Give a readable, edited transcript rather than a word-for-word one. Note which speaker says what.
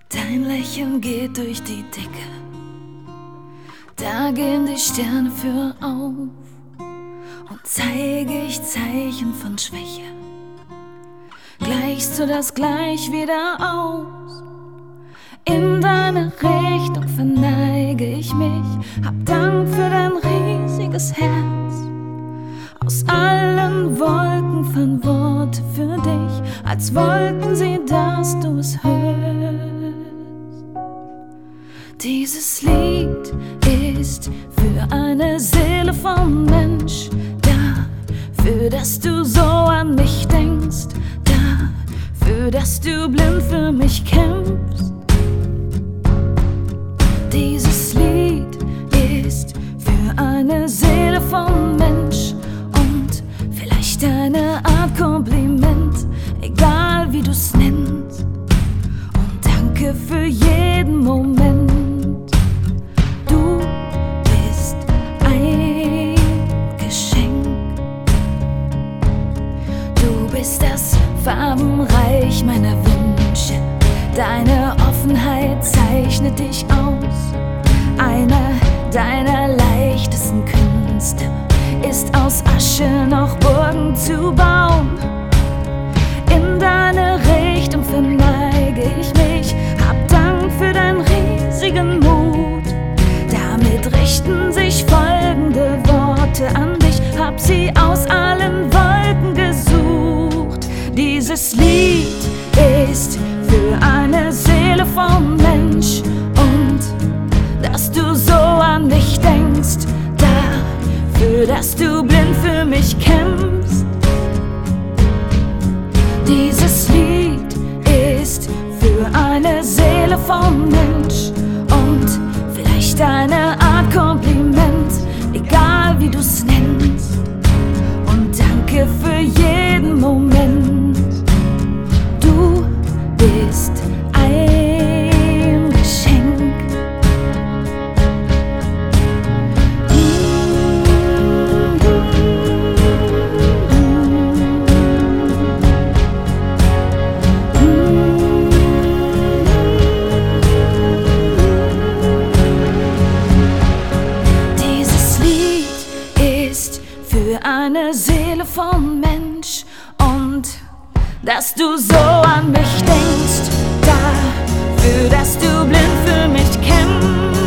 Speaker 1: Dein Lächeln geht durch die Decke, da gehen die Sterne für auf und zeige ich Zeichen von Schwäche. Gleichst du das gleich wieder aus? In deine Richtung verneige ich mich, hab Dank für dein riesiges Herz. Aus allen Wolken fallen Worte für dich, als wollten sie, dass du es hörst. Dieses Lied ist für eine Seele vom Mensch, dafür, dass du so an mich denkst, dafür, dass du blind für mich kämpfst. Dieses Lied ist für eine Seele vom Mensch und vielleicht eine Art Kompliment, egal wie du's nennst. Und danke für jeden Moment. Du bist ein Geschenk. Du bist das Farbenreich meiner Wünsche. Deine Offenheit zeichnet dich aus. Einer deiner leichtesten Künste ist aus Asche noch Burgen zu bauen. In deine Richtung verneige ich mich, hab Dank für deinen riesigen Mut. Damit richten sich folgende Worte an dich, hab sie aus allen Wolken gesucht. Dieses Lied ist für eine Seele vom Mensch und dass du so an mich denkst, dafür, dass du blind für mich kämpfst. Dieses Lied ist für eine Seele vom Mensch und vielleicht eine Art Kompliment, egal wie du's nennst. Und danke für jeden Moment. Du bist ein Geschenk. Dieses Lied ist für eine Seele vom Mensch und dass du so an mich denkst, dafür, dass du blind für mich kämpfst.